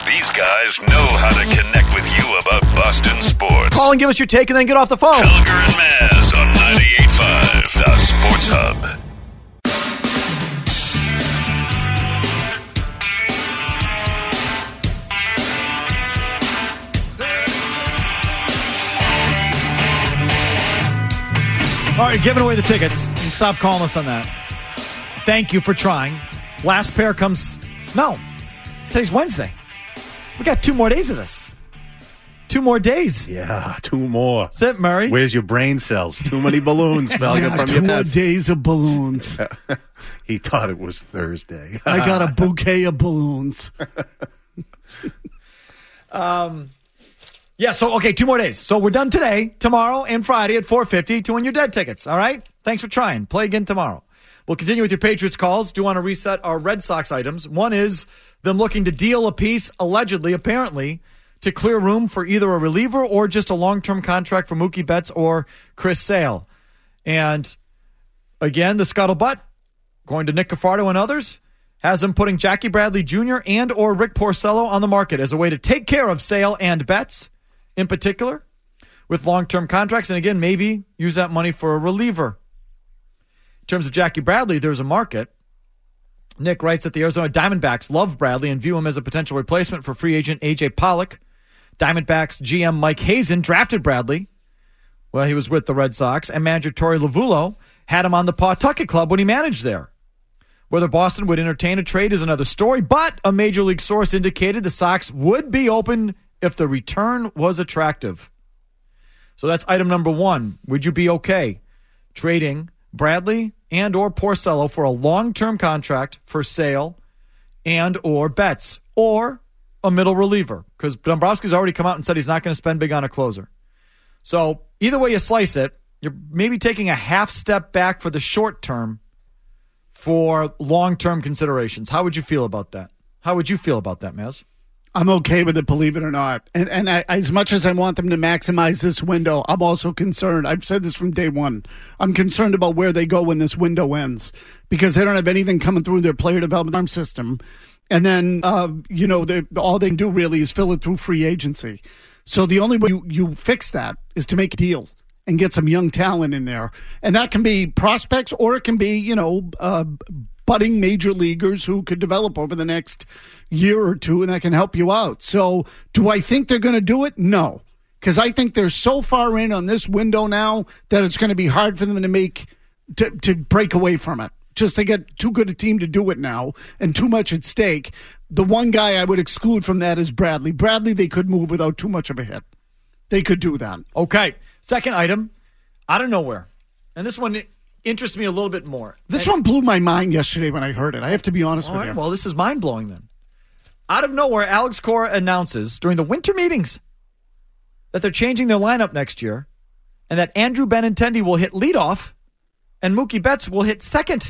These guys know how to connect with you about Boston sports. Call and give us your take and then get off the phone. Pilger and Maz on 98.5, the Sports Hub. All right, giving away the tickets. You stop calling us on that. Thank you for trying. Last pair comes... No, today's Wednesday. We got 2 more days of this. 2 more days. Yeah, 2 more. That's it, Murray. Where's your brain cells? Too many balloons fell Yeah, from 2 your more head. days of balloons. He thought it was Thursday. I got a bouquet of balloons. Yeah, so, okay, 2 more days. So we're done today, tomorrow, and Friday at 4:50 to win your dead tickets, all right? Thanks for trying. Play again tomorrow. We'll continue with your Patriots calls. Do want to reset our Red Sox items. One is them looking to deal a piece, allegedly, apparently, to clear room for either a reliever or just a long-term contract for Mookie Betts or Chris Sale. And, again, the scuttlebutt, going to Nick Cafardo and others, has them putting Jackie Bradley Jr. and or Rick Porcello on the market as a way to take care of Sale and Betts, in particular, with long-term contracts, and again, maybe use that money for a reliever. In terms of Jackie Bradley, there's a market. Nick writes that the Arizona Diamondbacks love Bradley and view him as a potential replacement for free agent A.J. Pollock. Diamondbacks GM Mike Hazen drafted Bradley while he was with the Red Sox, and manager Torey Lovullo had him on the Pawtucket Club when he managed there. Whether Boston would entertain a trade is another story, but a Major League source indicated the Sox would be open if the return was attractive. So that's item number 1. Would you be okay trading Bradley and or Porcello for a long-term contract for Sale and or Betts or a middle reliever? Because Dombrowski's already come out and said he's not going to spend big on a closer. So either way you slice it, you're maybe taking a half step back for the short term for long-term considerations. How would you feel about that? How would you feel about that, Maz? I'm okay with it, believe it or not. And as much as I want them to maximize this window, I'm also concerned. I've said this from day one. I'm concerned about where they go when this window ends because they don't have anything coming through their player development arm system. And then, all they can do really is fill it through free agency. So the only way you fix that is to make a deal and get some young talent in there. And that can be prospects or it can be, budding major leaguers who could develop over the next year or two, and that can help you out. So do I think they're going to do it? No, because I think they're so far in on this window now that it's going to be hard for them to break away from it. Just to get too good a team to do it now and too much at stake. The one guy I would exclude from that is Bradley. Bradley, they could move without too much of a hit. They could do that. Okay. Second item, out of nowhere. And this one interests me a little bit more. This one blew my mind yesterday when I heard it. I have to be honest with you. Well, this is mind-blowing then. Out of nowhere, Alex Cora announces during the winter meetings that they're changing their lineup next year and that Andrew Benintendi will hit leadoff and Mookie Betts will hit second.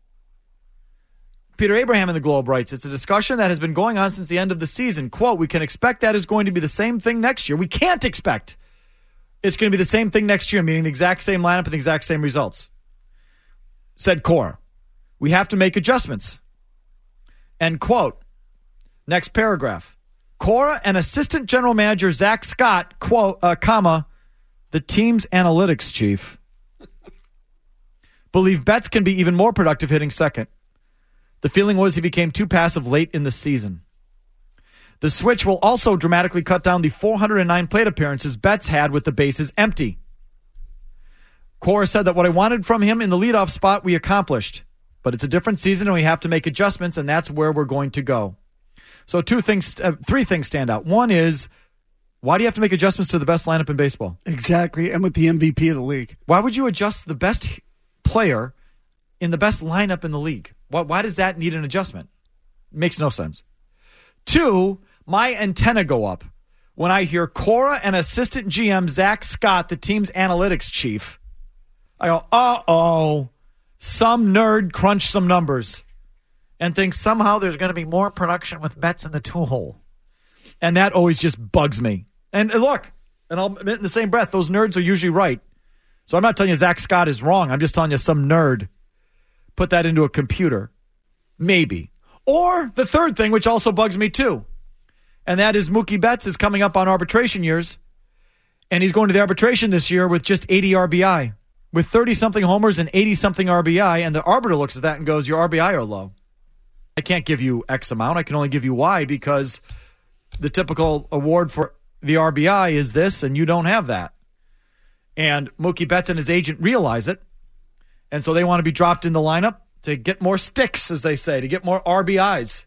Peter Abraham in the Globe writes, it's a discussion that has been going on since the end of the season. Quote, we can expect that is going to be the same thing next year. We can't expect it's going to be the same thing next year, meaning the exact same lineup and the exact same results. Said Cora, we have to make adjustments. End quote. Next paragraph. Cora and assistant general manager Zach Scott, quote, the team's analytics chief, believe Betts can be even more productive hitting second. The feeling was he became too passive late in the season. The switch will also dramatically cut down the 409 plate appearances Betts had with the bases empty. Cora said that what I wanted from him in the leadoff spot, we accomplished. But it's a different season and we have to make adjustments, and that's where we're going to go. So three things stand out. One is, why do you have to make adjustments to the best lineup in baseball? Exactly, and with the MVP of the league. Why would you adjust the best player in the best lineup in the league? Why does that need an adjustment? Makes no sense. 2, my antenna go up when I hear Cora and assistant GM Zach Scott, the team's analytics chief. I go, uh-oh, some nerd crunched some numbers and thinks somehow there's going to be more production with Betts in the 2-hole. And that always just bugs me. And look, and I'll admit in the same breath, those nerds are usually right. So I'm not telling you Zach Scott is wrong. I'm just telling you some nerd put that into a computer. Maybe. Or the third thing, which also bugs me too, and that is Mookie Betts is coming up on arbitration years, and he's going to the arbitration this year with just 80 RBI, with 30-something homers and 80-something RBI, and the arbiter looks at that and goes, your RBI are low. I can't give you X amount. I can only give you Y because the typical award for the RBI is this, and you don't have that. And Mookie Betts and his agent realize it, and so they want to be dropped in the lineup to get more sticks, as they say, to get more RBIs.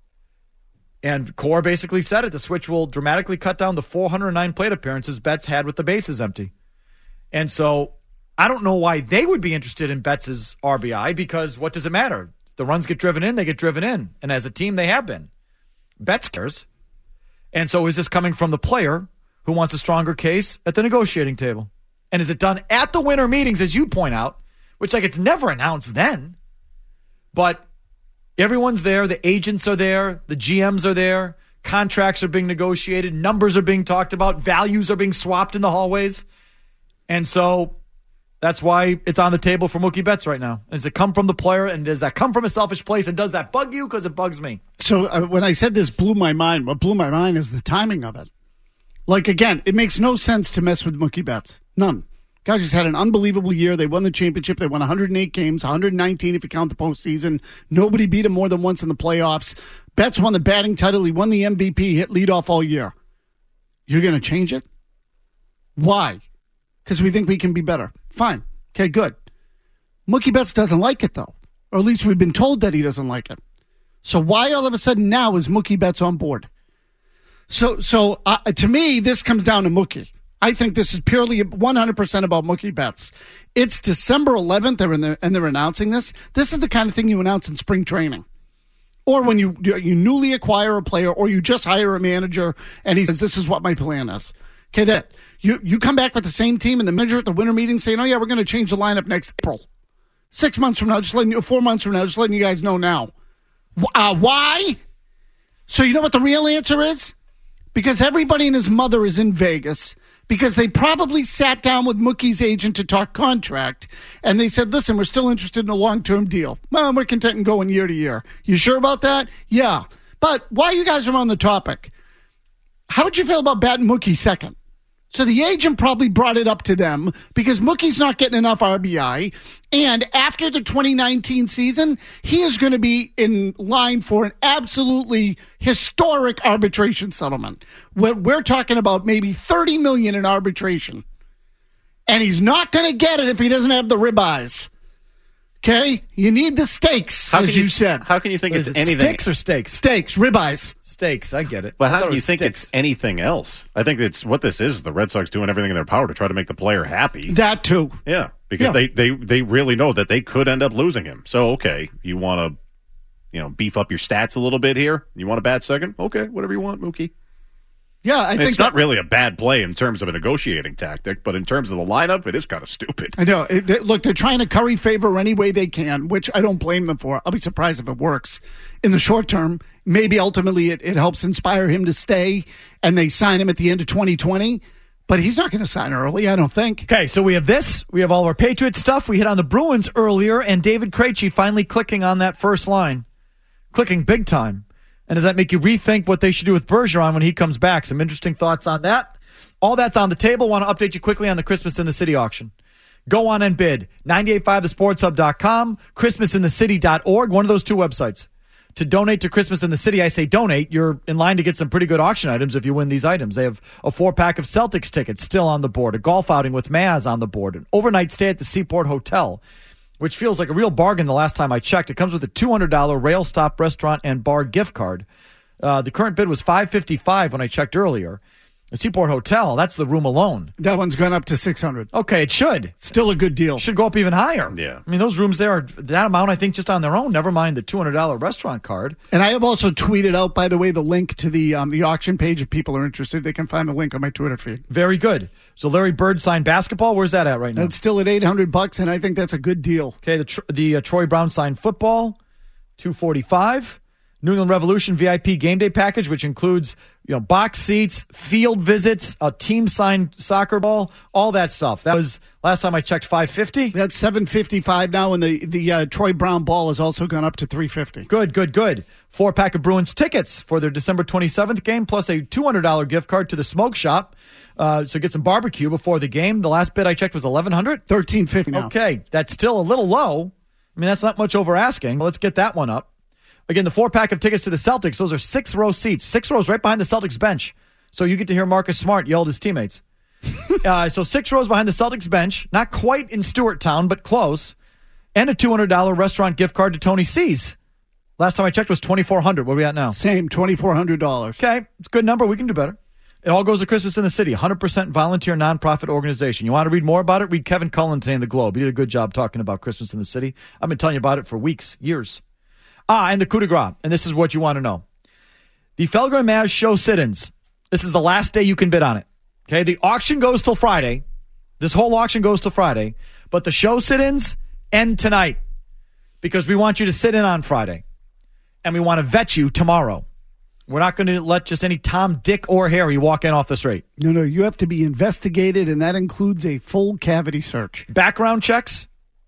And Core basically said it. The switch will dramatically cut down the 409 plate appearances Betts had with the bases empty. And so I don't know why they would be interested in Betts' RBI, because what does it matter? The runs get driven in, they get driven in. And as a team, they have been. Betts cares. And so is this coming from the player who wants a stronger case at the negotiating table? And is it done at the winter meetings, as you point out, which it's never announced then? But everyone's there. The agents are there. The GMs are there. Contracts are being negotiated. Numbers are being talked about. Values are being swapped in the hallways. And so that's why it's on the table for Mookie Betts right now. Does it come from the player, and does that come from a selfish place, and does that bug you? Because it bugs me. So when I said this blew my mind, what blew my mind is the timing of it. Like, again, it makes no sense to mess with Mookie Betts. None. Guys just had an unbelievable year. They won the championship. They won 108 games, 119 if you count the postseason. Nobody beat him more than once in the playoffs. Betts won the batting title. He won the MVP, hit leadoff all year. You're going to change it? Why? Because we think we can be better. Fine. Okay, good. Mookie Betts doesn't like it, though. Or at least we've been told that he doesn't like it. So why all of a sudden now is Mookie Betts on board? So to me, this comes down to Mookie. I think this is purely 100% about Mookie Betts. It's December 11th, and they're announcing this. This is the kind of thing you announce in spring training. Or when you newly acquire a player, or you just hire a manager, and he says, this is what my plan is. Okay, that you come back with the same team, and the manager at the winter meeting saying, oh, yeah, we're going to change the lineup next April. 6 months from now, 4 months from now, just letting you guys know now. Why? So you know what the real answer is? Because everybody and his mother is in Vegas, because they probably sat down with Mookie's agent to talk contract, and they said, listen, we're still interested in a long-term deal. Well, we're content in going year to year. You sure about that? Yeah. But while you guys are on the topic, how would you feel about batting Mookie second? So the agent probably brought it up to them because Mookie's not getting enough RBI. And after the 2019 season, he is going to be in line for an absolutely historic arbitration settlement. We're talking about maybe $30 million in arbitration. And he's not going to get it if he doesn't have the ribeyes. Okay? You need the steaks, as you said. How can you think it's anything? Sticks or steaks? Steaks, ribeyes. Steaks, I get it. But how do you think it's anything else? I think it's what this is. The Red Sox doing everything in their power to try to make the player happy. That too. Yeah, because they really know that they could end up losing him. So, okay, you want to beef up your stats a little bit here? You want a bad second? Okay, whatever you want, Mookie. Yeah, I think it's not really a bad play in terms of a negotiating tactic, but in terms of the lineup, it is kind of stupid. I know. Look, they're trying to curry favor any way they can, which I don't blame them for. I'll be surprised if it works. In the short term, maybe ultimately it helps inspire him to stay, and they sign him at the end of 2020. But he's not going to sign early, I don't think. Okay, so we have this. We have all of our Patriots stuff. We hit on the Bruins earlier, and David Krejci finally clicking on that first line. Clicking big time. And does that make you rethink what they should do with Bergeron when he comes back? Some interesting thoughts on that. All that's on the table. Want to update you quickly on the Christmas in the City auction. Go on and bid. 985thesportshub.com, christmasinthecity.org, one of those two websites. To donate to Christmas in the City, I say donate. You're in line to get some pretty good auction items if you win these items. They have a 4-pack of Celtics tickets still on the board, a golf outing with Maz on the board, an overnight stay at the Seaport Hotel, which feels like a real bargain the last time I checked. It comes with a $200 Rail Stop restaurant and bar gift card. The current bid was $555 when I checked earlier. The Seaport Hotel, that's the room alone. That one's gone up to $600. Okay, it should. Still a good deal. Should go up even higher. Yeah. I mean, those rooms there are that amount, I think, just on their own. Never mind the $200 restaurant card. And I have also tweeted out, by the way, the link to the auction page. If people are interested, they can find the link on my Twitter feed. Very good. So Larry Bird signed basketball. Where's that at right now? It's still at $800, and I think that's a good deal. Okay, the Troy Brown signed football, $245. New England Revolution VIP game day package, which includes box seats, field visits, a team-signed soccer ball, all that stuff. That was, last time I checked, $550. That's $755 now, and the Troy Brown ball has also gone up to $350. Good. 4-pack of Bruins tickets for their December 27th game, plus a $200 gift card to the Smoke Shop. So get some barbecue before the game. The last bid I checked was $1,100. $1,350 now. Okay, that's still a little low. I mean, that's not much over asking. Let's get that one up. Again, the 4-pack of tickets to the Celtics, those are 6-row seats. 6 rows right behind the Celtics bench. So you get to hear Marcus Smart yell at his teammates. So 6 rows behind the Celtics bench, not quite in Stewarttown, but close. And a $200 restaurant gift card to Tony C's. Last time I checked was $2,400. What are we at now? Same, $2,400. Okay, it's a good number. We can do better. It all goes to Christmas in the City, 100% volunteer nonprofit organization. You want to read more about it? Read Kevin Cullen today in the Globe. He did a good job talking about Christmas in the City. I've been telling you about it for weeks, years. And the coup de grace, and this is what you want to know. The Felger and Maz show sit-ins. This is the last day you can bid on it. Okay, the auction goes till Friday. This whole auction goes till Friday. But the show sit-ins end tonight because we want you to sit in on Friday. And we want to vet you tomorrow. We're not going to let just any Tom, Dick, or Harry walk in off the street. No, you have to be investigated, and that includes a full cavity search. Background checks,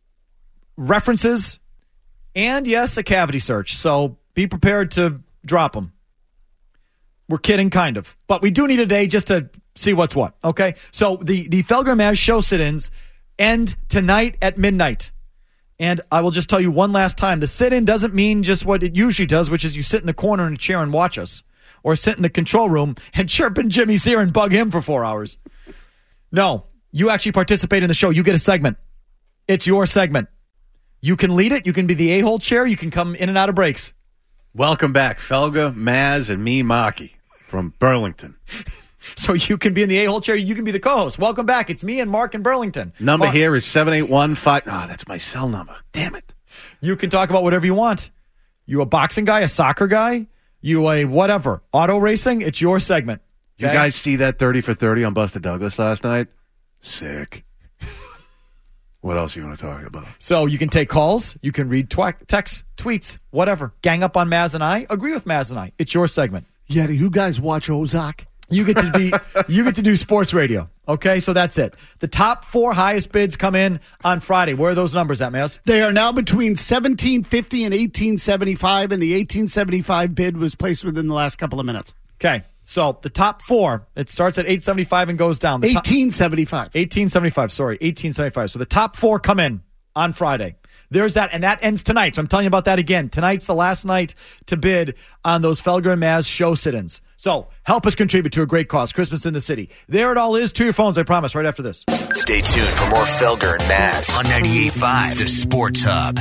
references, and, yes, a cavity search. So be prepared to drop them. We're kidding, kind of. But we do need a day just to see what's what, okay? So the Felger and Maz show sit-ins end tonight at midnight. And I will just tell you one last time, the sit-in doesn't mean just what it usually does, which is you sit in the corner in a chair and watch us. Or sit in the control room and chirping Jimmy's here and bug him for 4 hours. No, you actually participate in the show. You get a segment. It's your segment. You can lead it. You can be the a-hole chair. You can come in and out of breaks. Welcome back, Felga, Maz, and me, Maki, from Burlington. So you can be in the a-hole chair. You can be the co-host. Welcome back. It's me and Mark in Burlington. Number here is 781-5. That's my cell number. Damn it. You can talk about whatever you want. You a boxing guy, a soccer guy, you a whatever. Auto racing, it's your segment. Okay? You guys see that 30 for 30 on Buster Douglas last night? Sick. What else you want to talk about? So you can take calls. You can read texts, tweets, whatever. Gang up on Maz and I. Agree with Maz and I. It's your segment. Yeah, do you guys watch Ozark? You get to do sports radio. Okay, so that's it. The top 4 highest bids come in on Friday. Where are those numbers at, Maz? They are now between $1,750 and $1,875, and the $1,875 bid was placed within the last couple of minutes. Okay, so the top 4, it starts at $875 and goes down. $1,875. $1,875. So the top 4 come in on Friday. There's that, and that ends tonight. So I'm telling you about that again. Tonight's the last night to bid on those Felger and Maz show sit-ins. So help us contribute to a great cause, Christmas in the City. There it all is to your phones, I promise, right after this. Stay tuned for more Felger and Maz on 98.5, the Sports Hub.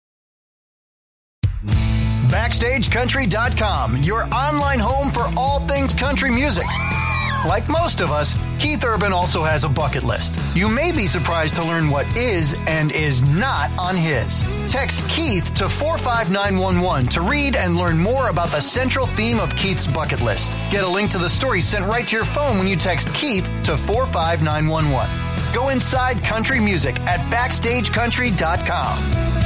BackstageCountry.com, your online home for all things country music. Like most of us, Keith Urban also has a bucket list. You may be surprised to learn what is and is not on his. Text Keith to 45911 to read and learn more about the central theme of Keith's bucket list. Get a link to the story sent right to your phone when you text Keith to 45911. Go inside country music at BackstageCountry.com.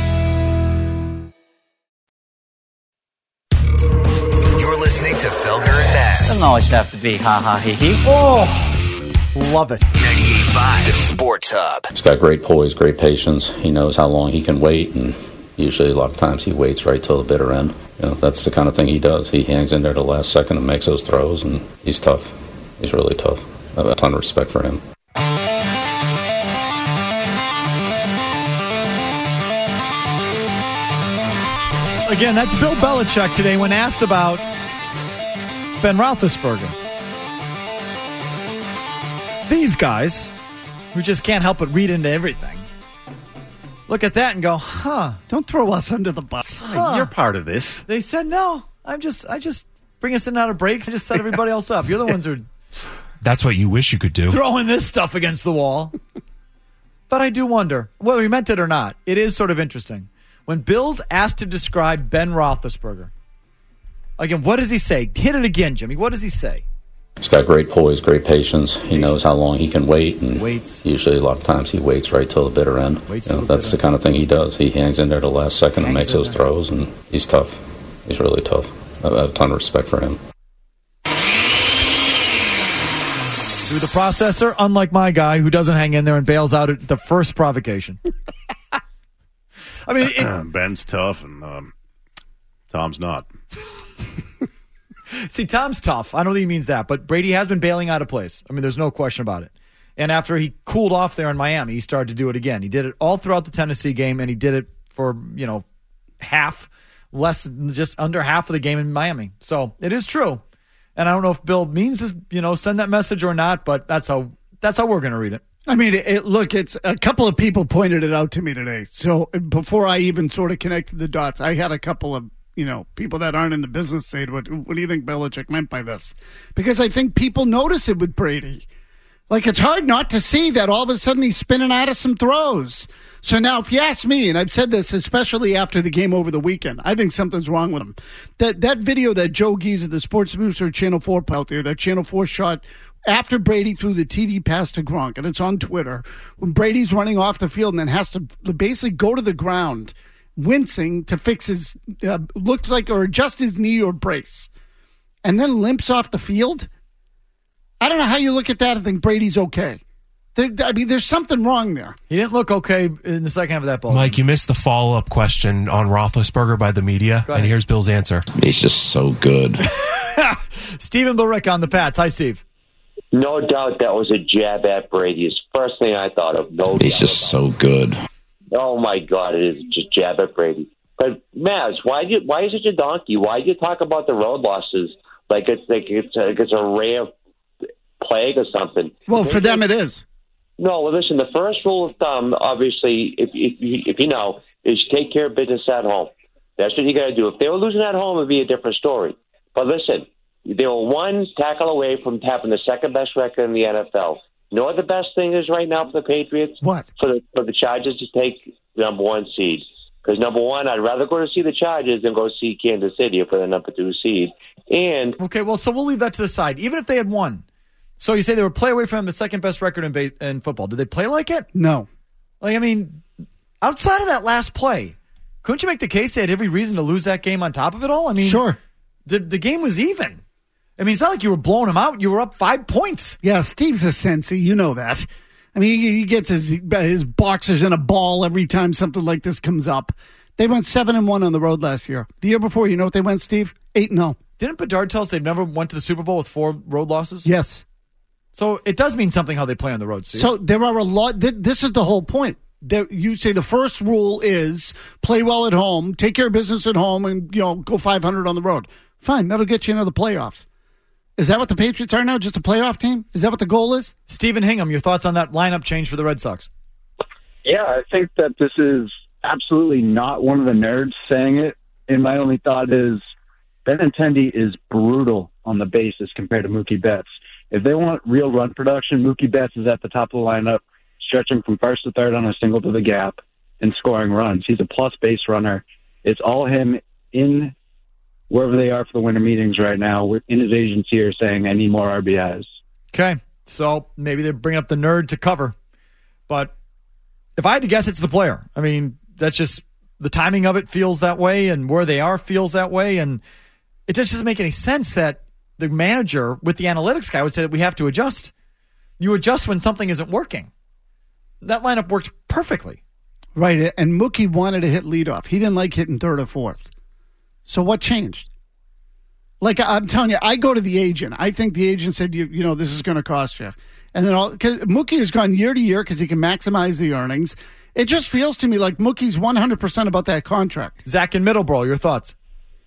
Listening to Felger and Maz. Doesn't always have to be ha-ha, hee-hee. Oh, love it. 98.5, the Sports Hub. He's got great poise, great patience. He knows how long he can wait, and usually a lot of times he waits right till the bitter end. That's the kind of thing he does. He hangs in there to the last second and makes those throws, and he's tough. He's really tough. I have a ton of respect for him. Again, that's Bill Belichick today when asked about Ben Roethlisberger. These guys, who just can't help but read into everything, look at that and go, huh. Don't throw us under the bus. You're part of this. They said, no, I just bring us in and out of breaks and just set everybody else up. You're the ones who are That's what you wish you could do. throwing this stuff against the wall. But I do wonder, whether he meant it or not, it is sort of interesting. When Bill's asked to describe Ben Roethlisberger, again, what does he say? Hit it again, Jimmy. What does he say? He's got great poise, great patience. He knows how long he can wait, and usually a lot of times he waits right till the bitter end. That's the kind of thing he does. He hangs in there to the last second and makes those throws, and he's tough. He's really tough. I have a ton of respect for him. Through the processor, unlike my guy who doesn't hang in there and bails out at the first provocation. I mean, Ben's tough and Tom's not. See, Tom's tough. I don't think he means that, but Brady has been bailing out of place. I mean, there's no question about it. And after he cooled off there in Miami, he started to do it again. He did it all throughout the Tennessee game, and he did it for, just under half of the game in Miami. So it is true. And I don't know if Bill means to, send that message or not, but that's how we're going to read it. I mean, it's a couple of people pointed it out to me today. So before I even sort of connected the dots, I had a couple of, people that aren't in the business say, what do you think Belichick meant by this? Because I think people notice it with Brady. Like, it's hard not to see that all of a sudden he's spinning out of some throws. So now, if you ask me, and I've said this especially after the game over the weekend, I think something's wrong with him. That video that Joe Giza, the sports producer at Channel 4, put out there, that Channel 4 shot after Brady threw the TD pass to Gronk, and it's on Twitter, when Brady's running off the field and then has to basically go to the ground, wincing to fix his, looks like, or adjust his knee or brace, and then limps off the field. I don't know how you look at that and think Brady's okay. There's something wrong there. He didn't look okay in the second half of that ball. Mike, you missed the follow-up question on Roethlisberger by the media, and here's Bill's answer. He's just so good. Stephen Barick on the Pats. Hi, Steve. No doubt that was a jab at Brady. It's the first thing I thought of. He's just so good. Oh, my God, it is just jab at Brady. But, Maz, why are you such a donkey? Why do you talk about the road losses like it's a rare plague or something? Well, for them it is. No, well, listen, the first rule of thumb, obviously, if you know, is take care of business at home. That's what you got to do. If they were losing at home, it would be a different story. But listen, they were one tackle away from having the second-best record in the NFL. You know what the best thing is right now for the Patriots? What? For the Chargers to take the number 1 seed. Because, number one, I'd rather go to see the Chargers than go see Kansas City for the number 2 seed. And okay, well, so we'll leave that to the side. Even if they had won. So you say they were play away from the second-best record in football. Did they play like it? No. Outside of that last play, couldn't you make the case they had every reason to lose that game on top of it all? Sure. The game was even. It's not like you were blowing them out. You were up 5 points. Yeah, Steve's a sensei. You know that. He gets his boxers in a ball every time something like this comes up. They went 7-1 on the road last year. The year before, you know what they went, Steve? 8-0. Didn't Bedard tell us they've never went to the Super Bowl with 4 road losses? Yes. So it does mean something how they play on the road, Steve. So there are a lot. This is the whole point. You say the first rule is play well at home, take care of business at home, and go 500 on the road. Fine, that'll get you into the playoffs. Is that what the Patriots are now? Just a playoff team? Is that what the goal is? Stephen Hingham, your thoughts on that lineup change for the Red Sox? Yeah, I think that this is absolutely not one of the nerds saying it. And my only thought is Benintendi is brutal on the bases compared to Mookie Betts. If they want real run production, Mookie Betts is at the top of the lineup, stretching from first to third on a single to the gap and scoring runs. He's a plus base runner. It's all him in wherever they are for the winter meetings right now, in his agency are saying, I need more RBIs. Okay, so maybe they're bringing up the nerd to cover. But if I had to guess, it's the player. That's just the timing of it feels that way, and where they are feels that way, and it just doesn't make any sense that the manager with the analytics guy would say that we have to adjust. You adjust when something isn't working. That lineup worked perfectly. Right, and Mookie wanted to hit leadoff. He didn't like hitting third or fourth. So what changed? Like I'm telling you, I go to the agent. I think the agent said, this is going to cost you. And then because Mookie has gone year to year because he can maximize the earnings. It just feels to me like Mookie's 100% about that contract. Zach in Middleborough, your thoughts?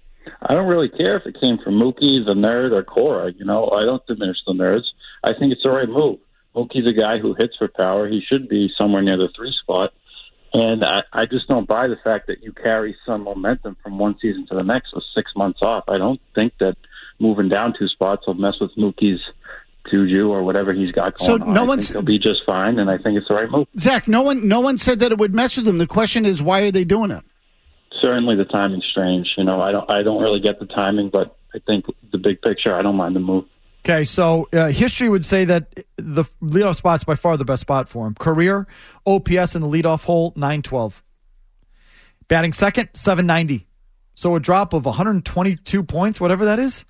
I don't really care if it came from Mookie, the nerd, or Cora. I don't diminish the nerds. I think it's the right move. Mookie's a guy who hits for power. He should be somewhere near the 3 spot. And I just don't buy the fact that you carry some momentum from one season to the next with 6 months off. I don't think that moving down 2 spots will mess with Mookie's juju or whatever he's got going on. I think he'll be just fine, and I think it's the right move. Zach, no one said that it would mess with him. The question is, why are they doing it? Certainly the timing's strange. I don't really get the timing, but I think the big picture, I don't mind the move. Okay, so history would say that the leadoff spot's by far the best spot for him. Career OPS in the leadoff hole, 912. Batting second, 790. So a drop of 122 points, whatever that is,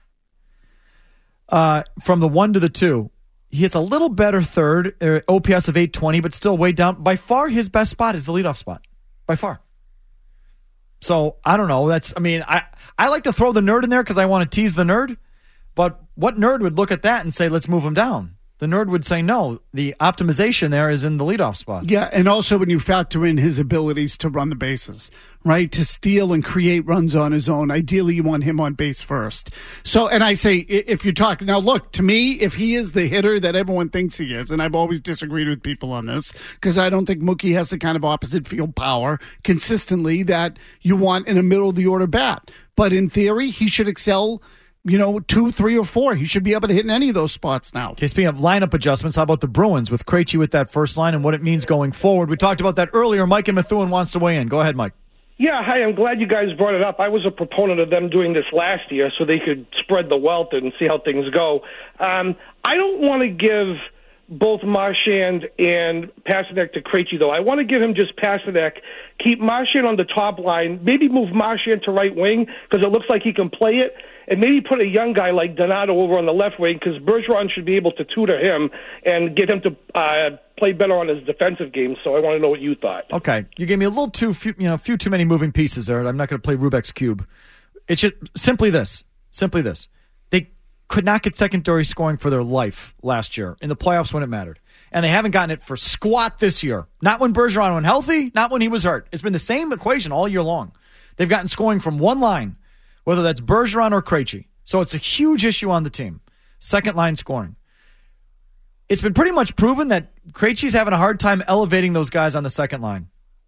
from the 1 to the 2. He hits a little better third, OPS of 820, but still way down. By far, his best spot is the leadoff spot. By far. So, I don't know. I like to throw the nerd in there because I want to tease the nerd. But what nerd would look at that and say, let's move him down? The nerd would say, no, the optimization there is in the leadoff spot. Yeah, and also when you factor in his abilities to run the bases, right, to steal and create runs on his own, ideally you want him on base first. So, and I say, if you're talking, now look, to me, if he is the hitter that everyone thinks he is, and I've always disagreed with people on this, because I don't think Mookie has the kind of opposite field power consistently that you want in a middle-of-the-order bat. But in theory, he should excel 2, 3, or 4. He should be able to hit in any of those spots now. Okay, speaking of lineup adjustments, how about the Bruins with Krejci with that first line and what it means going forward? We talked about that earlier. Mike in Methuen wants to weigh in. Go ahead, Mike. Yeah, hi. I'm glad you guys brought it up. I was a proponent of them doing this last year so they could spread the wealth and see how things go. I don't want to give both Marchand and Pasternak to Krejci, though. I want to give him just Pasternak, keep Marchand on the top line, maybe move Marchand to right wing because it looks like he can play it, and maybe put a young guy like Donato over on the left wing because Bergeron should be able to tutor him and get him to play better on his defensive game. So I want to know what you thought. Okay, you gave me a little few too many moving pieces there. I'm not going to play Rubik's Cube. It's just simply this. They could not get secondary scoring for their life last year in the playoffs when it mattered. And they haven't gotten it for squat this year. Not when Bergeron went healthy, not when he was hurt. It's been the same equation all year long. They've gotten scoring from one line, whether that's Bergeron or Krejci. So it's a huge issue on the team. Second line scoring. It's been pretty much proven that Krejci's having a hard time elevating those guys on the second line.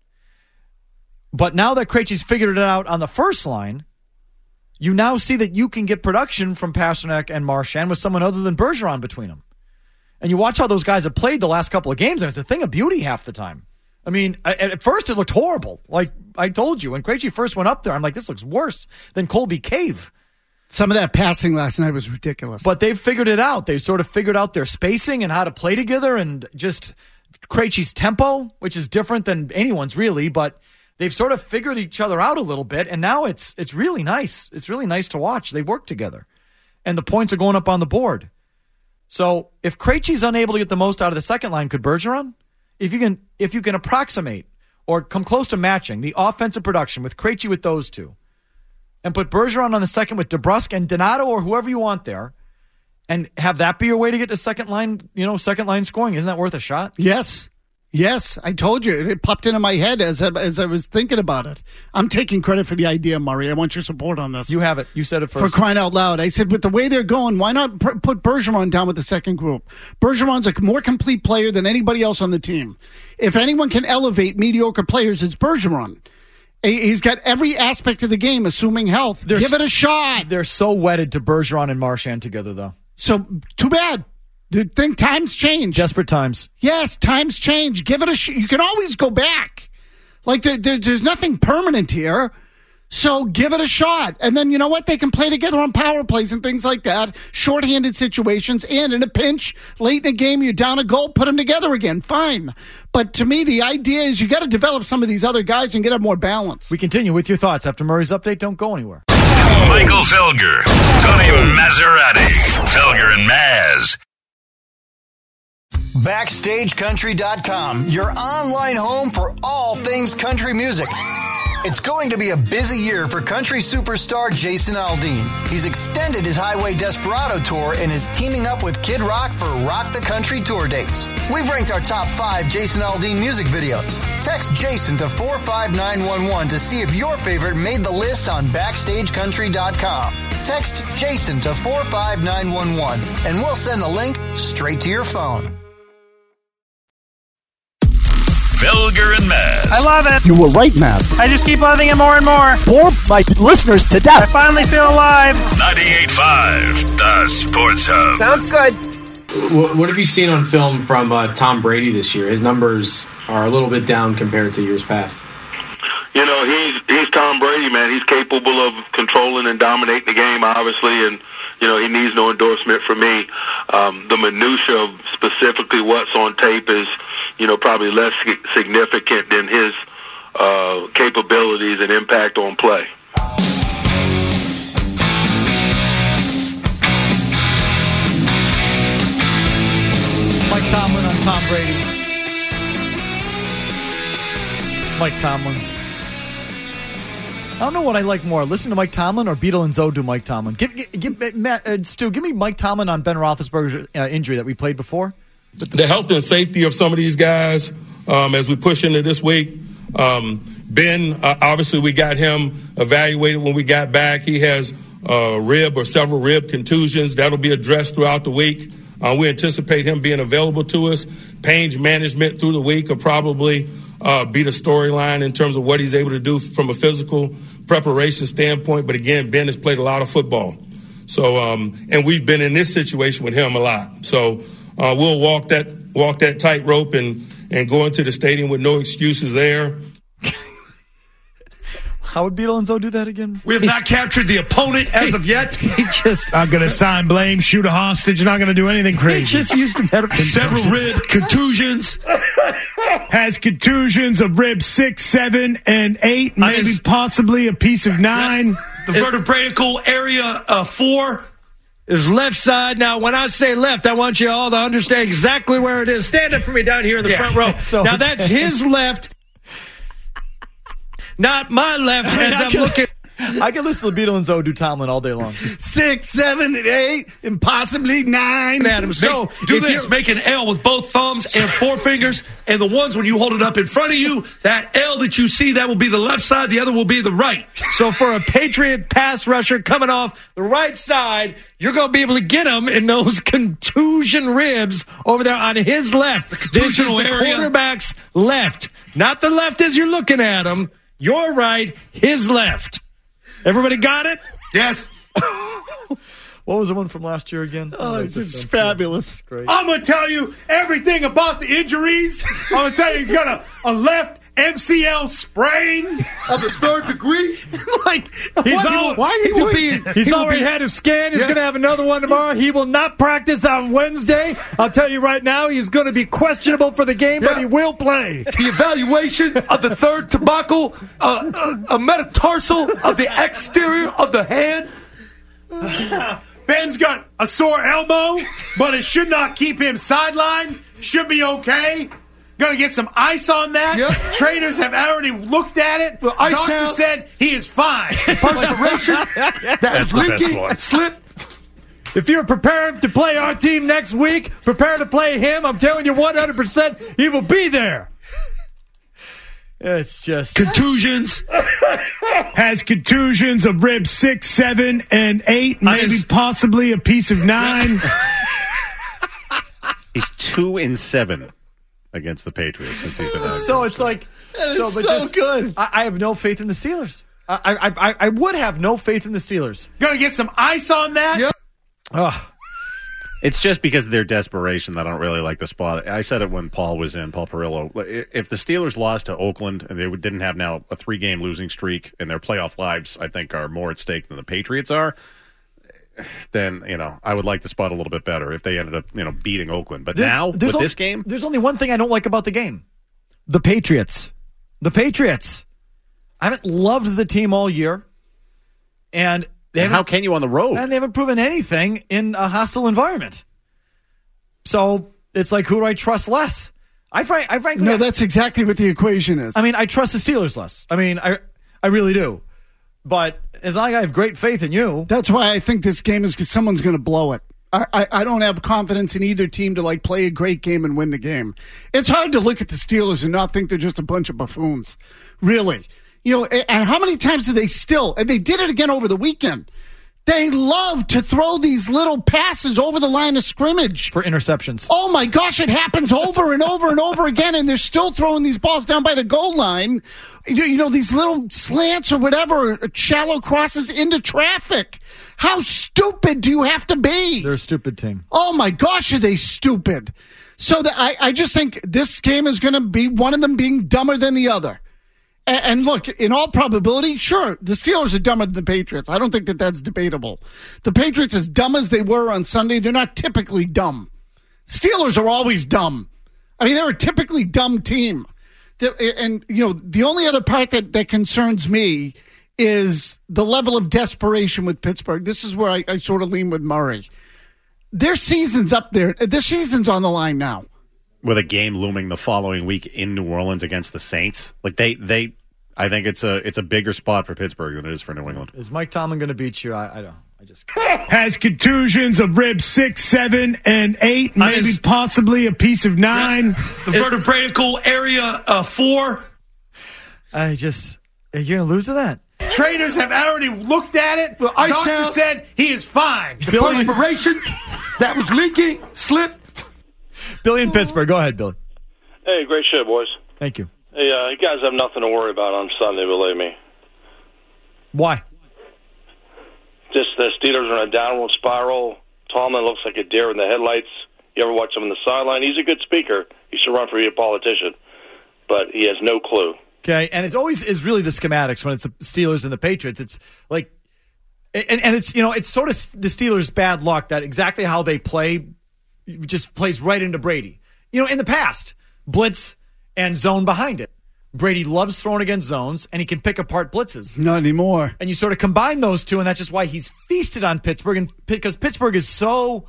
But now that Krejci's figured it out on the first line, you now see that you can get production from Pasternak and Marchand with someone other than Bergeron between them. And you watch how those guys have played the last couple of games, and it's a thing of beauty half the time. I mean, at first it looked horrible. Like I told you, when Krejci first went up there, I'm like, this looks worse than Colby Cave. Some of that passing last night was ridiculous. But they've figured it out. They've sort of figured out their spacing and how to play together and just Krejci's tempo, which is different than anyone's really, but they've sort of figured each other out a little bit, and now it's really nice. It's really nice to watch. They work together, and the points are going up on the board. So if Krejci's unable to get the most out of the second line, could Bergeron? If you can approximate or come close to matching the offensive production with Krejci with those two, and put Bergeron on the second with DeBrusk and Donato or whoever you want there, and have that be your way to get to second line scoring, isn't that worth a shot? Yes, I told you. It popped into my head as I was thinking about it. I'm taking credit for the idea, Murray. I want your support on this. You have it. You said it first. For crying out loud. I said, with the way they're going, why not put Bergeron down with the second group? Bergeron's a more complete player than anybody else on the team. If anyone can elevate mediocre players, it's Bergeron. He's got every aspect of the game, assuming health. Give it a shot. They're so wedded to Bergeron and Marchand together, though. So, too bad. Do you think times change? Desperate times. Yes, times change. Give it a shot. You can always go back. Like, there's nothing permanent here. So give it a shot. And then, you know what? They can play together on power plays and things like that. Shorthanded situations. And in a pinch, late in the game, you're down a goal, put them together again. Fine. But to me, the idea is you got to develop some of these other guys and get them more balance. We continue with your thoughts after Murray's update. Don't go anywhere. Michael Felger, Tony Maserati, Felger and Maz. BackstageCountry.com, your online home for all things country music. It's going to be a busy year for country superstar Jason Aldean. He's extended his Highway Desperado tour and is teaming up with Kid Rock for Rock the Country tour dates. We've ranked our top 5 Jason Aldean music videos. Text Jason to 45911 to see if your favorite made the list on BackstageCountry.com. Text Jason to 45911 and we'll send the link straight to your phone. Felger and Maz. I love it. You were right, Maz. I just keep loving it more and more. Bore my listeners to death. I finally feel alive. 98.5, the Sports Hub. Sounds good. What have you seen on film from Tom Brady this year? His numbers are a little bit down compared to years past. You know, he's Tom Brady, man. He's capable of controlling and dominating the game, obviously, and you know, he needs no endorsement from me. The minutia of specifically what's on tape is, you know, probably less significant than his capabilities and impact on play. Brady. Mike Tomlin. I don't know what I like more, listen to Mike Tomlin or Beetle and Zoe do Mike Tomlin. Stu, give me Mike Tomlin on Ben Roethlisberger's injury that we played before. The health and safety of some of these guys as we push into this week. Ben, obviously we got him evaluated when we got back. He has rib or several rib contusions. That'll be addressed throughout the week. We anticipate him being available to us. Pain management through the week will probably be the storyline in terms of what he's able to do from a physical preparation standpoint. But again, Ben has played a lot of football. So, and we've been in this situation with him a lot. So we'll walk that tightrope and go into the stadium with no excuses there. How would Beetle and Zoe do that again? We have not captured the opponent as of yet. I'm going to sign blame, shoot a hostage, not going to do anything crazy. He just used medical several rib contusions. Has contusions of rib 6, 7, and 8, maybe possibly a piece of 9. The vertebrae area 4. His left side. Now, when I say left, I want you all to understand exactly where it is. Stand up for me down here in the front row. So now, that's his left. Not my left as I'm looking. I can listen to Beetle and Zoe do Tomlin all day long. 6, 7, 8, and possibly 9. Adam, so do this. Make an L with both thumbs and forefingers, and the ones when you hold it up in front of you, that L that you see, that will be the left side. The other will be the right. So for a Patriot pass rusher coming off the right side, you're going to be able to get him in those contusion ribs over there on his left. This is the quarterback's left, not the left as you're looking at him. Your right, his left. Everybody got it? Yes. What was the one from last year again? Oh, it's fabulous. Great. I'm going to tell you everything about the injuries. I'm going to tell you he's got a left MCL sprain of the 3rd degree. He's already had a scan. He's going to have another one tomorrow. He will not practice on Wednesday. I'll tell you right now, he's going to be questionable for the game, but he will play. The evaluation of the 3rd tobacco, a metatarsal of the exterior of the hand. Ben's got a sore elbow, but it should not keep him sidelined. Should be okay. Going to get some ice on that. Yep. Trainers have already looked at it. Well, Doctor said he is fine. Perspiration. That's the best one. Slip. If you're preparing to play our team next week, prepare to play him. I'm telling you 100% he will be there. It's just contusions. Has contusions of rib 6, 7, and 8, maybe possibly a piece of 9. He's 2-7 against the Patriots since he's been out. So it's like good. I have no faith in the Steelers. I would have no faith in the Steelers. Going to get some ice on that. Yep. It's just because of their desperation that I don't really like the spot. I said it when Paul was in, Paul Perillo. If the Steelers lost to Oakland and they didn't have now a 3-game losing streak and their playoff lives, I think, are more at stake than the Patriots are, then, I would like the spot a little bit better if they ended up, beating Oakland. But with this game? There's only one thing I don't like about the game. The Patriots. I haven't loved the team all year. And how can you on the road? And they haven't proven anything in a hostile environment. So it's like, who do I trust less? I frankly... No, that's exactly what the equation is. I mean, I trust the Steelers less. I mean, I really do. But as long as I have great faith in you... That's why I think this game is because someone's going to blow it. I don't have confidence in either team to play a great game and win the game. It's hard to look at the Steelers and not think they're just a bunch of buffoons. Really. And how many times do they still... And they did it again over the weekend. They love to throw these little passes over the line of scrimmage. For interceptions. Oh, my gosh, it happens over and over and over again, and they're still throwing these balls down by the goal line. These little slants or whatever, shallow crosses into traffic. How stupid do you have to be? They're a stupid team. Oh, my gosh, are they stupid. So I just think this game is going to be one of them being dumber than the other. And look, in all probability, sure, the Steelers are dumber than the Patriots. I don't think that's debatable. The Patriots, as dumb as they were on Sunday, they're not typically dumb. Steelers are always dumb. I mean, they're a typically dumb team. And, the only other part that concerns me is the level of desperation with Pittsburgh. This is where I sort of lean with Murray. Their season's up there. Their season's on the line now. with a game looming the following week in New Orleans against the Saints. Like I think it's a bigger spot for Pittsburgh than it is for New England. Is Mike Tomlin going to beat you? I don't. I just has contusions of rib 6, 7, and 8, maybe possibly a piece of 9. The vertebracal area 4. You're going to lose to that. Trainers have already looked at it. Well, Doctor said he is fine. The perspiration that was leaking slipped. Billy in Pittsburgh. Go ahead, Billy. Hey, great show, boys. Thank you. Hey, you guys have nothing to worry about on Sunday, believe me. Why? Just the Steelers are in a downward spiral. Tomlin looks like a deer in the headlights. You ever watch him on the sideline? He's a good speaker. He should run for be a politician. But he has no clue. Okay, and it's always is really the schematics when it's the Steelers and the Patriots. It's like, and it's, it's sort of the Steelers' bad luck that exactly how they play just plays right into Brady. In the past, blitz and zone behind it. Brady loves throwing against zones, and he can pick apart blitzes. Not anymore. And you sort of combine those two, and that's just why he's feasted on Pittsburgh, and because Pittsburgh is so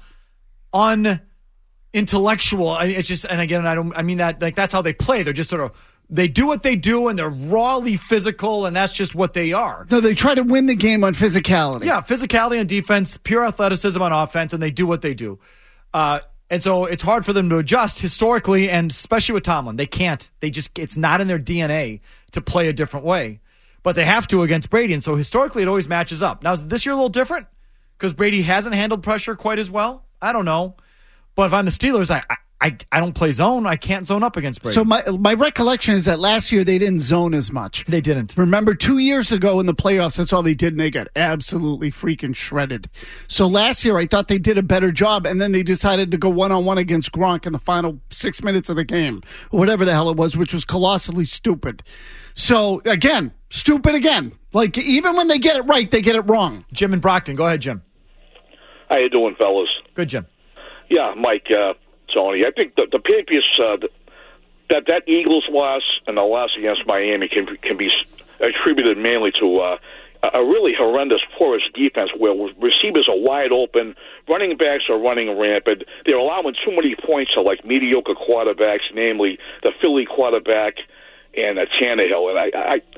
unintellectual. It's just, and again, I mean that like that's how they play. They're just sort of. They do what they do, and they're rawly physical, and that's just what they are. No, they try to win the game on physicality. Yeah, physicality on defense, pure athleticism on offense, and they do what they do. And so it's hard for them to adjust historically, and especially with Tomlin. They can't. It's not in their DNA to play a different way. But they have to against Brady, and so historically it always matches up. Now, is this year a little different? Because Brady hasn't handled pressure quite as well? I don't know. But if I'm the Steelers, I don't play zone. I can't zone up against Brady. So my recollection is that last year they didn't zone as much. They didn't. Remember 2 years ago in the playoffs, that's all they did, and they got absolutely freaking shredded. So last year I thought they did a better job, and then they decided to go one-on-one against Gronk in the final 6 minutes of the game, or whatever the hell it was, which was colossally stupid. So, again, stupid again. Like, even when they get it right, they get it wrong. Jim in Brockton. Go ahead, Jim. How you doing, fellas? Good, Jim. Yeah, Mike, Tony, I think the Patriots, that Eagles loss and the loss against Miami can be attributed mainly to a really horrendous, porous defense where receivers are wide open, running backs are running rampant. They're allowing too many points to like mediocre quarterbacks, namely the Philly quarterback and Tannehill. And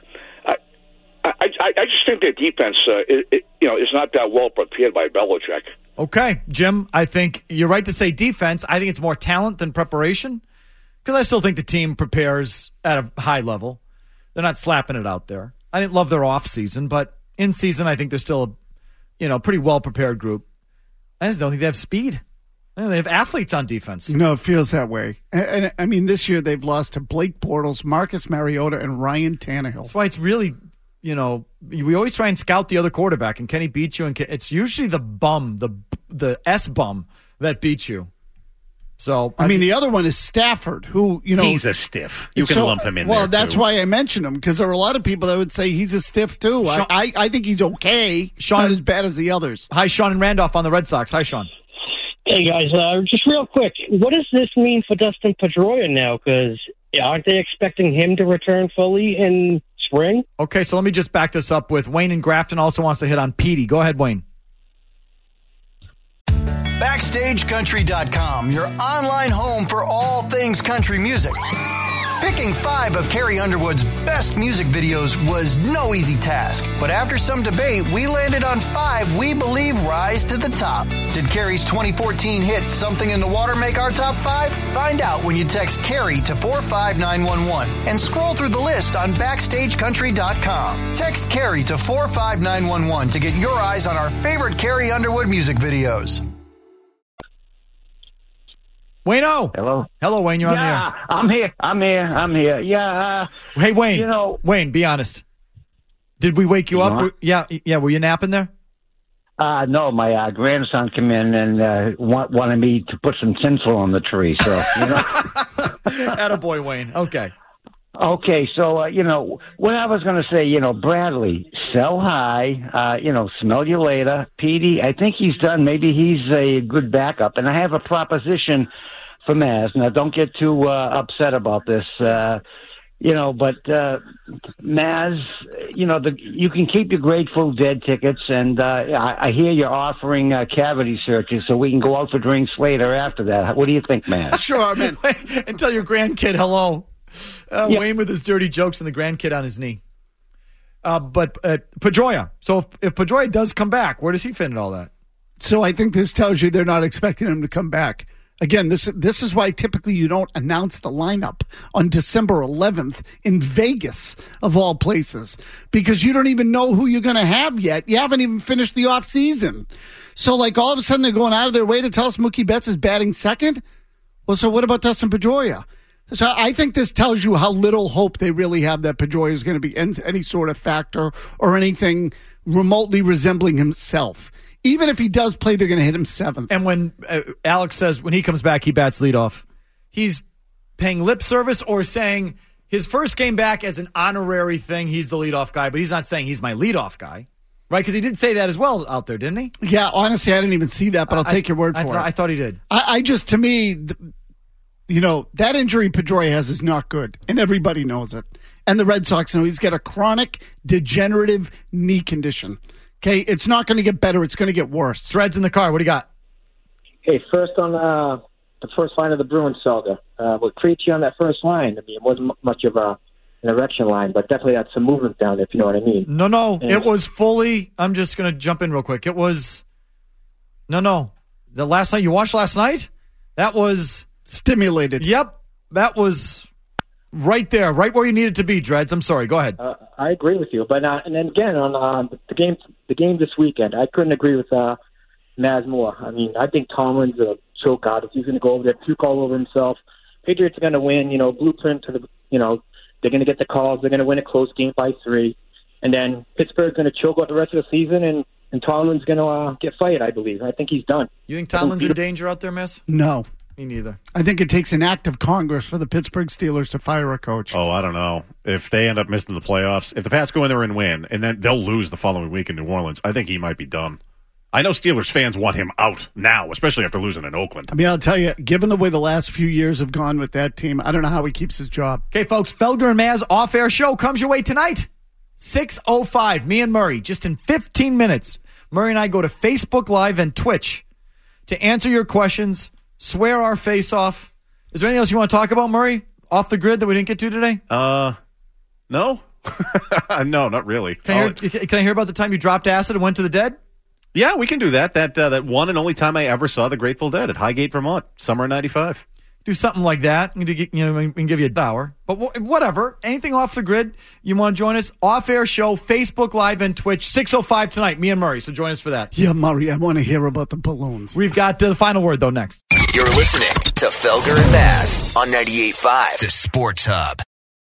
I just think their defense, is not that well prepared by Belichick. Okay, Jim, I think you're right to say defense. I think it's more talent than preparation because I still think the team prepares at a high level. They're not slapping it out there. I didn't love their offseason, but in season, I think they're still a pretty well-prepared group. I just don't think they have speed. They have athletes on defense. No, it feels that way. And I mean, this year they've lost to Blake Bortles, Marcus Mariota, and Ryan Tannehill. That's why it's really... we always try and scout the other quarterback, and can he beat you? And it's usually the bum, the S bum that beats you. So I mean, the other one is Stafford, who he's a stiff. You can lump him in there. Well, that's why I mentioned him because there are a lot of people that would say he's a stiff too. Sean, I think he's okay, Sean, not as bad as the others. Hi, Sean and Randolph on the Red Sox. Hi, Sean. Hey guys, just real quick, what does this mean for Dustin Pedroia now? Because aren't they expecting him to return fully in spring? Okay, so let me just back this up with Wayne in Grafton also wants to hit on Petey. Go ahead, Wayne. BackstageCountry.com, your online home for all things country music. Picking 5 of Carrie Underwood's best music videos was no easy task, but after some debate, we landed on 5 we believe rise to the top. Did Carrie's 2014 hit Something in the Water make our top 5? Find out when you text Carrie to 45911 and scroll through the list on BackstageCountry.com. Text Carrie to 45911 to get your eyes on our favorite Carrie Underwood music videos. Wayne-O. Hello, Wayne. You're on the air. I'm here. Yeah. Hey, Wayne. Wayne, be honest. Did we wake you up? Yeah. Were you napping there? No, my grandson came in and wanted me to put some tinsel on the tree. So, Attaboy, Wayne. Okay. Okay, so, what I was going to say, Bradley, sell high, smell you later. Petey, I think he's done. Maybe he's a good backup. And I have a proposition for Maz. Now, don't get too upset about this. But Maz, you can keep your Grateful Dead tickets, and I hear you're offering cavity searches so we can go out for drinks later after that. What do you think, Maz? Sure, man. And tell your grandkid hello. Wayne with his dirty jokes and the grandkid on his knee. But Pedroia. So if Pedroia does come back, where does he fit in all that? So I think this tells you they're not expecting him to come back. Again, this is why typically you don't announce the lineup on December 11th in Vegas, of all places, because you don't even know who you're going to have yet. You haven't even finished the offseason. So, all of a sudden, they're going out of their way to tell us Mookie Betts is batting second? Well, so what about Dustin Pedroia? So I think this tells you how little hope they really have that Pedroia is going to be any sort of factor or anything remotely resembling himself. Even if he does play, they're going to hit him seventh. And when Alex says when he comes back, he bats leadoff, he's paying lip service or saying his first game back as an honorary thing, he's the leadoff guy, but he's not saying he's my leadoff guy, right? Because he did say that as well out there, didn't he? Yeah, honestly, I didn't even see that, but I'll take your word for it. I thought he did. I just, to me, that injury Pedroia has is not good, and everybody knows it. And the Red Sox know he's got a chronic degenerative knee condition. Okay, it's not going to get better. It's going to get worse. Threads in the car. What do you got? Hey, first on the first line of the Bruins saga. With Krejci on that first line, it wasn't much of an erection line, but definitely had some movement down, if you know what I mean. No. It was fully, I'm just going to jump in real quick. It was, no. The last night, you watched last night? That was... stimulated. Yep. That was... right there, right where you needed to be, Dreads. I'm sorry. Go ahead. I agree with you, but and then again on the game this weekend, I couldn't agree with Maz more. I mean, I think Tomlin's a choke out. If he's going to go over there, puke all over himself, Patriots are going to win. Blueprint to the. They're going to get the calls. They're going to win a close game by 3, and then Pittsburgh's going to choke out the rest of the season, and Tomlin's going to get fired. I believe. I think he's done. You think Tomlin's in danger out there, Miss? No. Me neither. I think it takes an act of Congress for the Pittsburgh Steelers to fire a coach. Oh, I don't know. If they end up missing the playoffs, if the Pats go in there and win, and then they'll lose the following week in New Orleans, I think he might be done. I know Steelers fans want him out now, especially after losing in Oakland. I mean, I'll tell you, given the way the last few years have gone with that team, I don't know how he keeps his job. Okay, folks, Felger and Maz off-air show comes your way tonight. 6:05, me and Murray, just in 15 minutes. Murray and I go to Facebook Live and Twitch to answer your questions, swear our face off. Is there anything else you want to talk about, Murray, off the grid that we didn't get to today? No. No, not really. Can I hear about the time you dropped acid and went to the Dead? Yeah, we can do that. That one and only time I ever saw the Grateful Dead at Highgate, Vermont, summer of '95. Do something like that. We can give you an hour. But whatever. Anything off the grid, you want to join us? Off-air show, Facebook Live and Twitch, 6:05 tonight. Me and Murray, so join us for that. Yeah, Murray, I want to hear about the balloons. We've got the final word, though, next. You're listening to Felger and Maz on 98.5, The Sports Hub.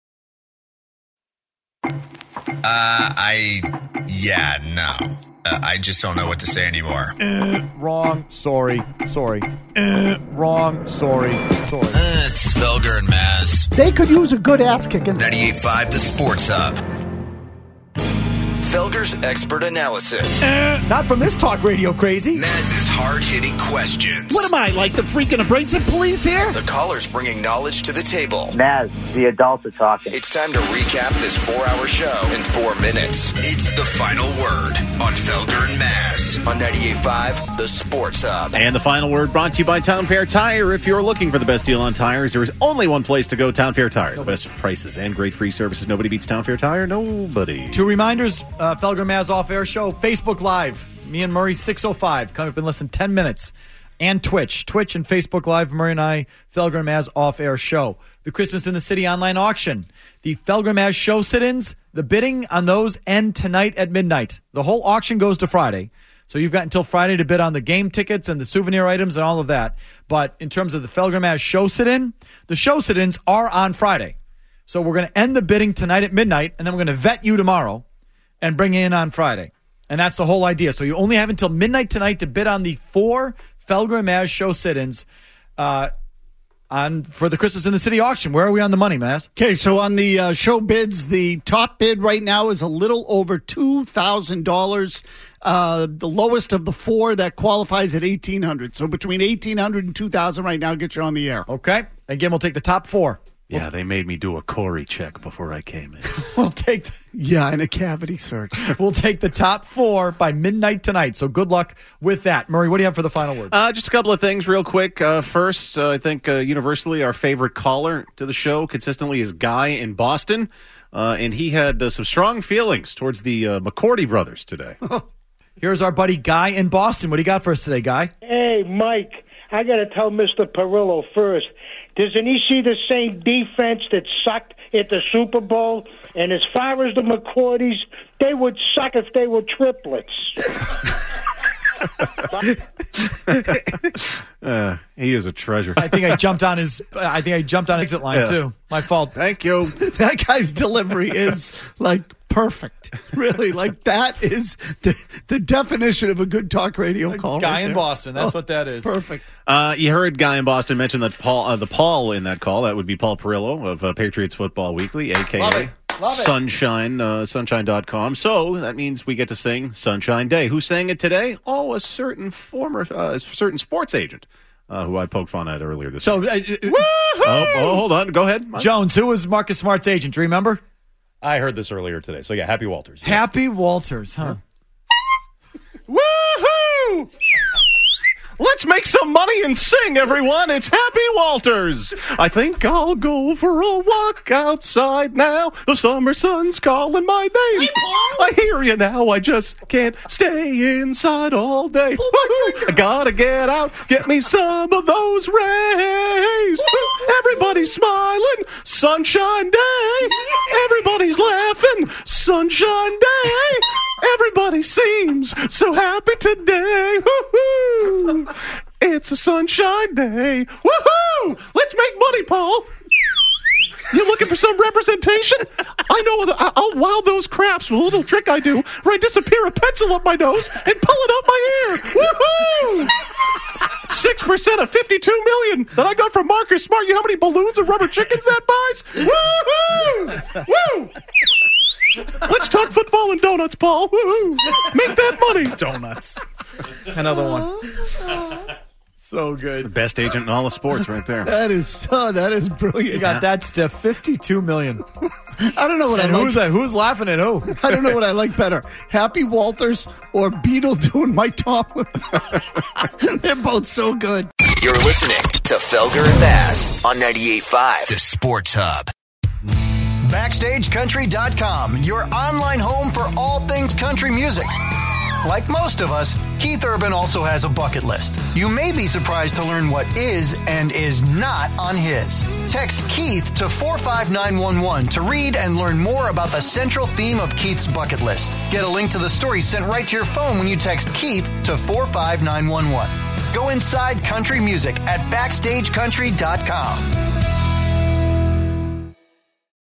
No. I just don't know what to say anymore. Wrong. Sorry. Wrong. Sorry. It's Felger and Maz. They could use a good ass kicking. 98.5, The Sports Hub. Felger's expert analysis. Not from this talk radio crazy. Maz's hard-hitting questions. What am I, like the freaking abrasive police here? The callers bringing knowledge to the table. Maz, the adults are talking. It's time to recap this 4-hour show in 4 minutes. It's the final word on Felger and Maz on 98.5, The Sports Hub. And the final word brought to you by Town Fair Tire. If you're looking for the best deal on tires, there is only one place to go, Town Fair Tire. The best prices and great free services. Nobody beats Town Fair Tire. Nobody. 2 reminders. Felger and Maz off-air show, Facebook Live. Me and Murray, 6:05. Come up in less than 10 minutes. And Twitch and Facebook Live. Murray and I, Felger and Maz off-air show. The Christmas in the City online auction. The Felger and Maz show sit-ins. The bidding on those end tonight at midnight. The whole auction goes to Friday. So you've got until Friday to bid on the game tickets and the souvenir items and all of that. But in terms of the Felger and Maz show sit-in, the show sit-ins are on Friday. So we're going to end the bidding tonight at midnight, and then we're going to vet you tomorrow and bring in on Friday. And that's the whole idea. So you only have until midnight tonight to bid on the 4 Felger and Maz show sit-ins for the Christmas in the City auction. Where are we on the money, Maz? Okay, so on the show bids, the top bid right now is a little over $2,000. The lowest of the 4 that qualifies at $1,800. So between $1,800 and $2,000 right now gets you on the air. Okay. Again, we'll take the top 4. Yeah, they made me do a Corey check before I came in. We'll take and a cavity search. We'll take the top 4 by midnight tonight. So good luck with that. Murray, what do you have for the final word? Just a couple of things real quick. First, I think universally our favorite caller to the show consistently is Guy in Boston. And he had some strong feelings towards the McCourty brothers today. Here's our buddy Guy in Boston. What do you got for us today, Guy? Hey, Mike, I got to tell Mr. Perillo first. Doesn't he see the same defense that sucked at the Super Bowl? And as far as the McCourtys, they would suck if they were triplets. He is a treasure. I think I jumped on exit line too. My fault. Thank you. That guy's delivery is like perfect. Really, like that is the definition of a good talk radio call. Guy right in there. Boston. That's what that is. Perfect. You heard Guy in Boston mention that Paul in that call. That would be Paul Perillo of Patriots Football Weekly, a.k.a. Love it. Sunshine, sunshine.com. So that means we get to sing Sunshine Day. Who sang it today? Oh, a certain sports agent who I poked fun at earlier this week. Hold on. Go ahead. Jones, who was Marcus Smart's agent? Do you remember? I heard this earlier today. So, yeah, Happy Walters. Yes. Happy Walters, huh? Woohoo! Let's make some money and sing, everyone. It's Happy Walters. I think I'll go for a walk outside now. The summer sun's calling my name. I hear you now. I just can't stay inside all day. I gotta get out. Get me some of those rays. Everybody's smiling. Sunshine Day. Everybody's laughing. Sunshine Day. Everybody seems so happy today. Woo-hoo. It's a sunshine day. Woohoo! Let's make money, Paul. You looking for some representation? I know I'll wow those crafts with a little trick I do where I disappear a pencil up my nose and pull it up my ear. Woohoo! 6% of 52 million that I got from Marcus Smart. You know how many balloons and rubber chickens that buys? Woohoo! Woo! Let's talk football and donuts, Paul. Woo-hoo. Make that money. Donuts. Another one. So good. The best agent in all of sports right there. That is brilliant. You got that stuff, 52 million. I don't know what and I like. Who's laughing at who? I don't know what I like better. Happy Walters or Beetle doing Mike Tomlin. They're both so good. You're listening to Felger and Bass on 98.5 The Sports Hub. BackstageCountry.com, your online home for all things country music. Like most of us, Keith Urban also has a bucket list. You may be surprised to learn what is and is not on his. Text Keith to 45911 to read and learn more about the central theme of Keith's bucket list. Get a link to the story sent right to your phone when you text Keith to 45911. Go inside country music at BackstageCountry.com.